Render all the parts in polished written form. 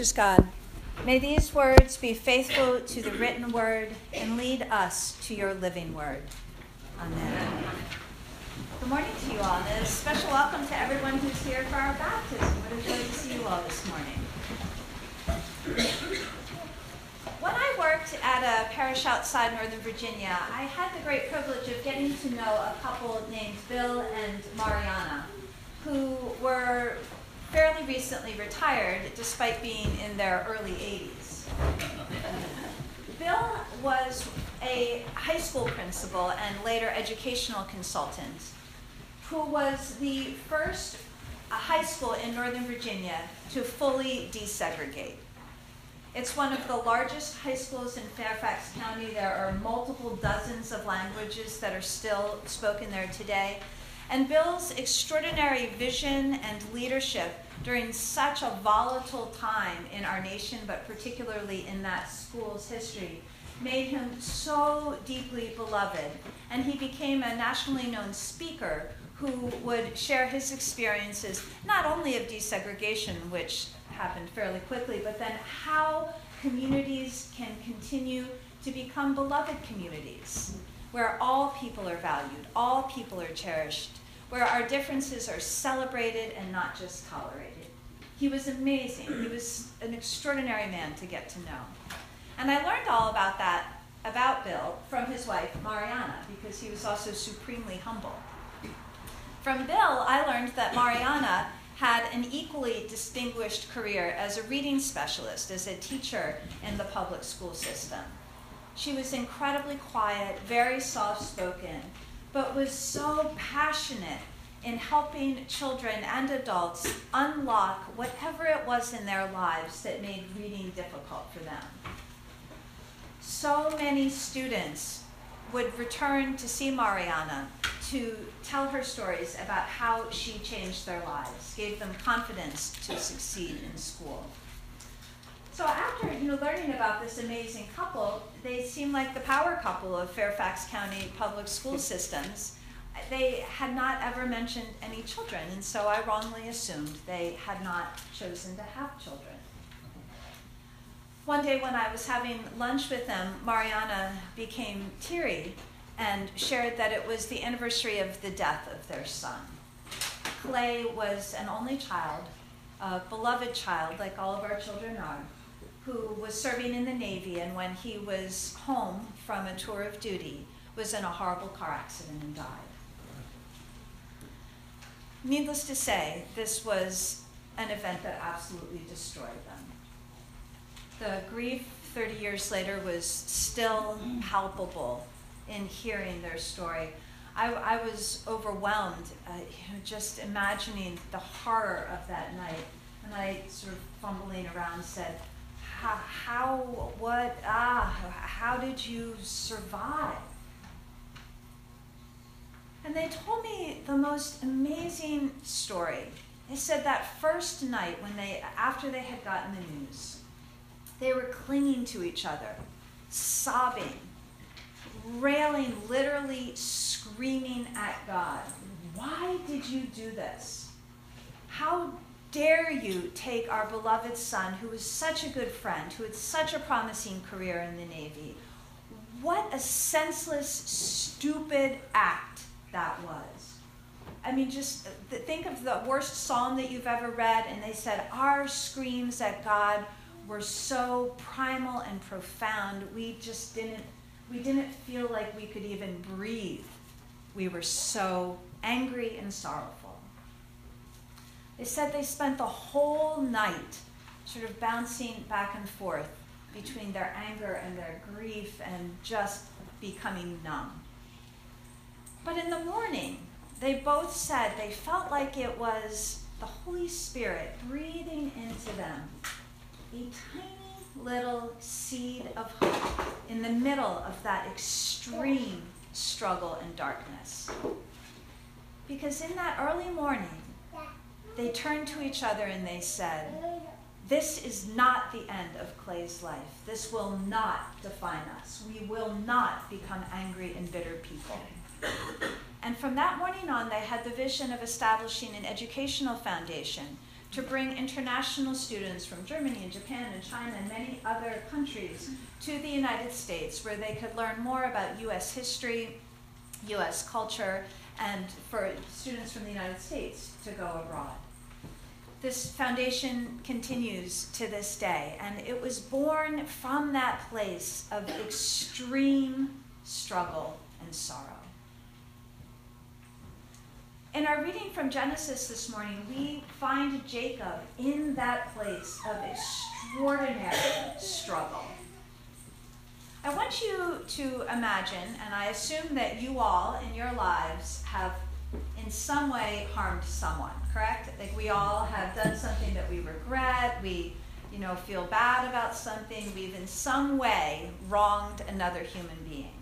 God, may these words be faithful to the written word and lead us to your living word. Amen. Good morning to you all, and a special welcome to everyone who's here for our baptism. What a joy to see you all this morning. When I worked at a parish outside Northern Virginia, I had the great privilege of getting to know a couple named Bill and Mariana, who were fairly recently retired despite being in their early 80s. Bill was a high school principal and later educational consultant who was the first high school in Northern Virginia to fully desegregate. It's one of the largest high schools in Fairfax County. There are multiple dozens of languages that are still spoken there today. And Bill's extraordinary vision and leadership during such a volatile time in our nation, but particularly in that school's history, made him so deeply beloved. And he became a nationally known speaker who would share his experiences, not only of desegregation, which happened fairly quickly, but then how communities can continue to become beloved communities, where all people are valued, all people are cherished, where our differences are celebrated and not just tolerated. He was amazing. He was an extraordinary man to get to know. And I learned all about that, about Bill, from his wife, Mariana, because he was also supremely humble. From Bill, I learned that Mariana had an equally distinguished career as a reading specialist, as a teacher in the public school system. She was incredibly quiet, very soft-spoken, but was so passionate in helping children and adults unlock whatever it was in their lives that made reading difficult for them. So many students would return to see Mariana to tell her stories about how she changed their lives, gave them confidence to succeed in school. So after learning about this amazing couple, they seemed like the power couple of Fairfax County public school systems. They had not ever mentioned any children, and so I wrongly assumed they had not chosen to have children. One day when I was having lunch with them, Mariana became teary and shared that it was the anniversary of the death of their son. Clay was an only child, a beloved child, like all of our children are, who was serving in the Navy, and when he was home from a tour of duty, was in a horrible car accident and died. Needless to say, this was an event that absolutely destroyed them. The grief 30 years later was still palpable in hearing their story. I was overwhelmed, just imagining the horror of that night. And I, sort of fumbling around, said, how did you survive? And they told me the most amazing story. They said that first night, after they had gotten the news, they were clinging to each other, sobbing, railing, literally screaming at God. Why did you do this? How dare you take our beloved son, who was such a good friend, who had such a promising career in the Navy? What a senseless, stupid act that was. I mean, just think of the worst psalm that you've ever read, and they said, our screams at God were so primal and profound, we didn't feel like we could even breathe. We were so angry and sorrowful. They said they spent the whole night sort of bouncing back and forth between their anger and their grief and just becoming numb. But in the morning, they both said they felt like it was the Holy Spirit breathing into them a tiny little seed of hope in the middle of that extreme struggle and darkness. Because in that early morning, they turned to each other and they said, this is not the end of Clay's life. This will not define us. We will not become angry and bitter people. And from that morning on, they had the vision of establishing an educational foundation to bring international students from Germany and Japan and China and many other countries to the United States, where they could learn more about U.S. history, U.S. culture, and for students from the United States to go abroad. This foundation continues to this day, and it was born from that place of extreme struggle and sorrow. In our reading from Genesis this morning, we find Jacob in that place of extraordinary struggle. I want you to imagine, and I assume that you all in your lives have in some way harmed someone, correct? Like we all have done something that we regret, we feel bad about something, we've in some way wronged another human being.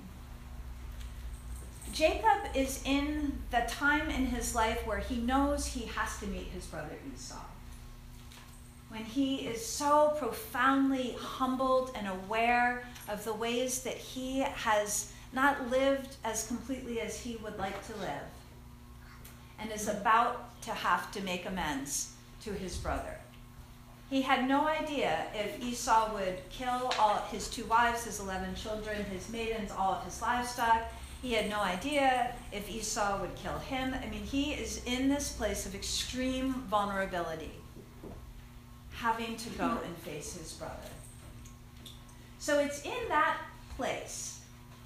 Jacob is in the time in his life where he knows he has to meet his brother Esau. When he is so profoundly humbled and aware of the ways that he has not lived as completely as he would like to live, and is about to have to make amends to his brother. He had no idea if Esau would kill all his 2 wives, his 11 children, his maidens, all of his livestock. He had no idea if Esau would kill him. I mean, he is in this place of extreme vulnerability, having to go and face his brother. So it's in that place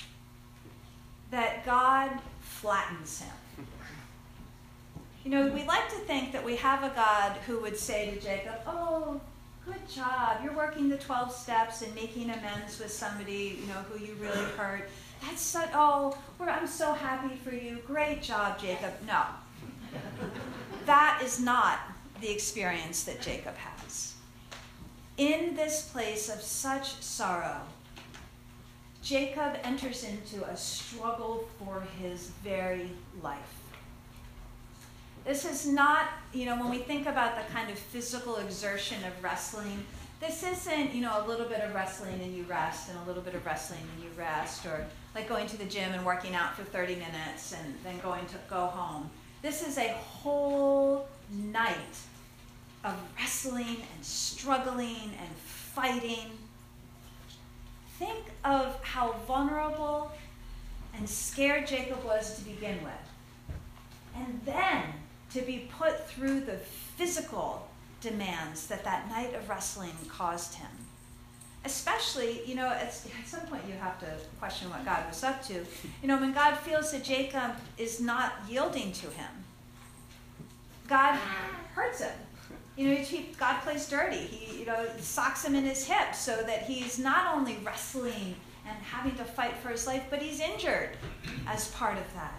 that God flattens him. We like to think that we have a God who would say to Jacob, oh, good job. You're working the 12 steps and making amends with somebody, who you really hurt. That's such, I'm so happy for you. Great job, Jacob. No. That is not the experience that Jacob has. In this place of such sorrow, Jacob enters into a struggle for his very life. This is not, when we think about the kind of physical exertion of wrestling, this isn't, a little bit of wrestling and you rest, and a little bit of wrestling and you rest, or like going to the gym and working out for 30 minutes and then going to go home. This is a whole night of wrestling and struggling and fighting. Think of how vulnerable and scared Jacob was to begin with. And then to be put through the physical demands that night of wrestling caused him. Especially, at some point you have to question what God was up to. When God feels that Jacob is not yielding to him, God hurts him. God plays dirty. He, socks him in his hips so that he's not only wrestling and having to fight for his life, but he's injured as part of that.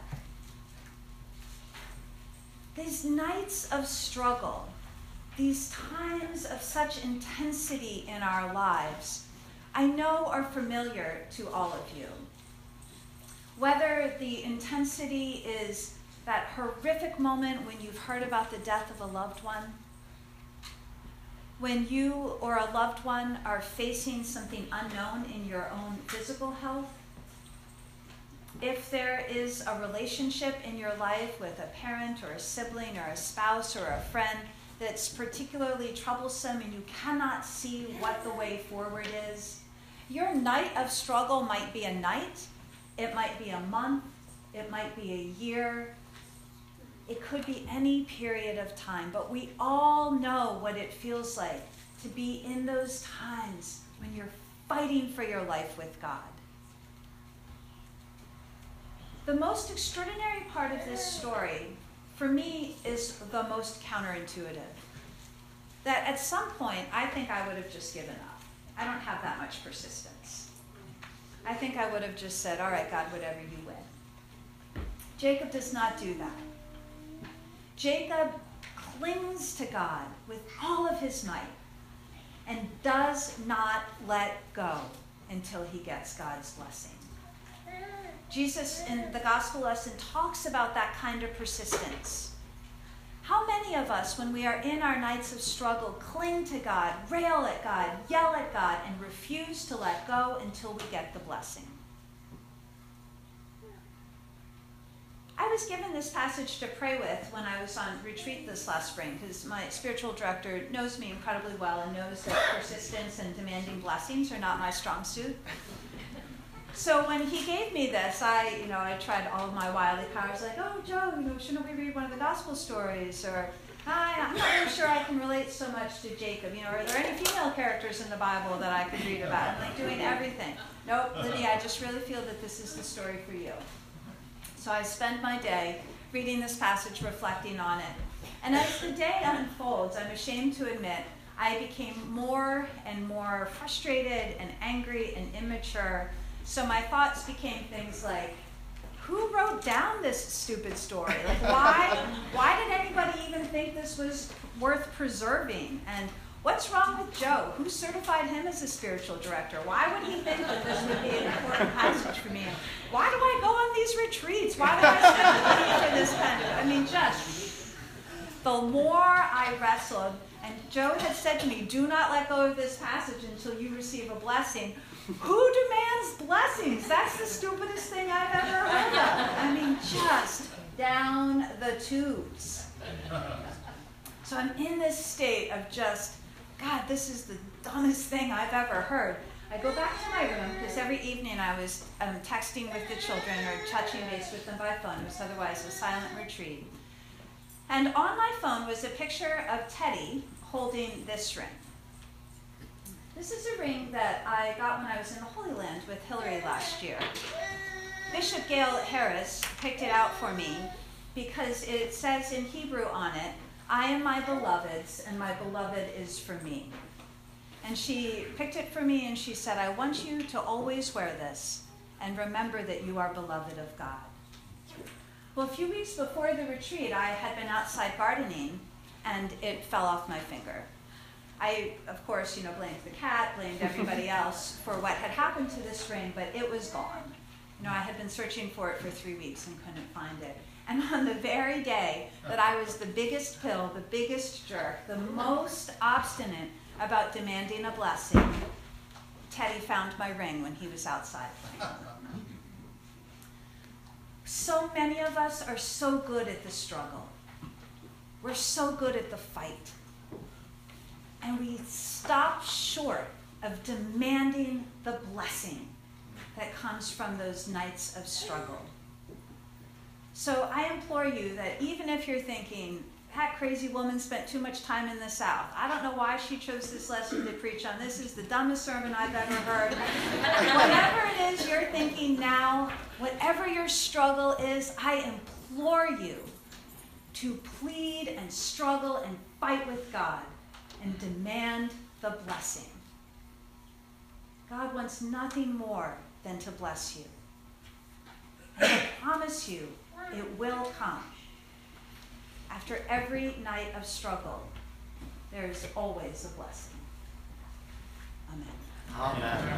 These nights of struggle, these times of such intensity in our lives, I know are familiar to all of you. Whether the intensity is that horrific moment when you've heard about the death of a loved one, when you or a loved one are facing something unknown in your own physical health, if there is a relationship in your life with a parent or a sibling or a spouse or a friend that's particularly troublesome and you cannot see what the way forward is, your night of struggle might be a night, it might be a month, it might be a year, it could be any period of time, but we all know what it feels like to be in those times when you're fighting for your life with God. The most extraordinary part of this story, for me, is the most counterintuitive. That at some point, I think I would have just given up. I don't have that much persistence. I think I would have just said, all right, God, whatever you win. Jacob does not do that. Jacob clings to God with all of his might and does not let go until he gets God's blessing. Jesus in the gospel lesson talks about that kind of persistence. How many of us, when we are in our nights of struggle, cling to God, rail at God, yell at God, and refuse to let go until we get the blessing? I was given this passage to pray with when I was on retreat this last spring, because my spiritual director knows me incredibly well and knows that persistence and demanding blessings are not my strong suit. So when he gave me this, I tried all of my wily powers, like, oh, Joe, shouldn't we read one of the gospel stories? Or, I'm not really sure I can relate so much to Jacob. Are there any female characters in the Bible that I could read about? I'm like doing everything. Nope, Lydia, I just really feel that this is the story for you. So I spend my day reading this passage, reflecting on it. And as the day unfolds, I'm ashamed to admit, I became more and more frustrated and angry and immature. So my thoughts became things like, who wrote down this stupid story? Like, why did anybody even think this was worth preserving? And what's wrong with Joe? Who certified him as a spiritual director? Why would he think that this would be an important passage for me? Why do I go on these retreats? Why do I spend money for this kind of, just the more I wrestled, and Joe had said to me, do not let go of this passage until you receive a blessing. Who demands blessings? That's the stupidest thing I've ever heard of. Just down the tubes. So I'm in this state of just, God, this is the dumbest thing I've ever heard. I go back to my room, because every evening I was texting with the children or touching base with them by phone. It was otherwise a silent retreat. And on my phone was a picture of Teddy holding this ring. This is a ring that I got when I was in the Holy Land with Hillary last year. Bishop Gail Harris picked it out for me because it says in Hebrew on it, I am my beloved's, and my beloved is for me. And she picked it for me, and she said, I want you to always wear this and remember that you are beloved of God. Well, a few weeks before the retreat, I had been outside gardening, and it fell off my finger. I, of course, blamed the cat, blamed everybody else for what had happened to this ring, but it was gone. I had been searching for it for 3 weeks and couldn't find it. And on the very day that I was the biggest pill, the biggest jerk, the most obstinate about demanding a blessing, Teddy found my ring when he was outside playing. So many of us are so good at the struggle. We're so good at the fight. And we stop short of demanding the blessing that comes from those nights of struggle. So I implore you that even if you're thinking, that crazy woman spent too much time in the South. I don't know why she chose this lesson to preach on. This is the dumbest sermon I've ever heard. Whatever it is you're thinking now, whatever your struggle is, I implore you to plead and struggle and fight with God and demand the blessing. God wants nothing more than to bless you. And I promise you, it will come. After every night of struggle, there is always a blessing. Amen. Amen.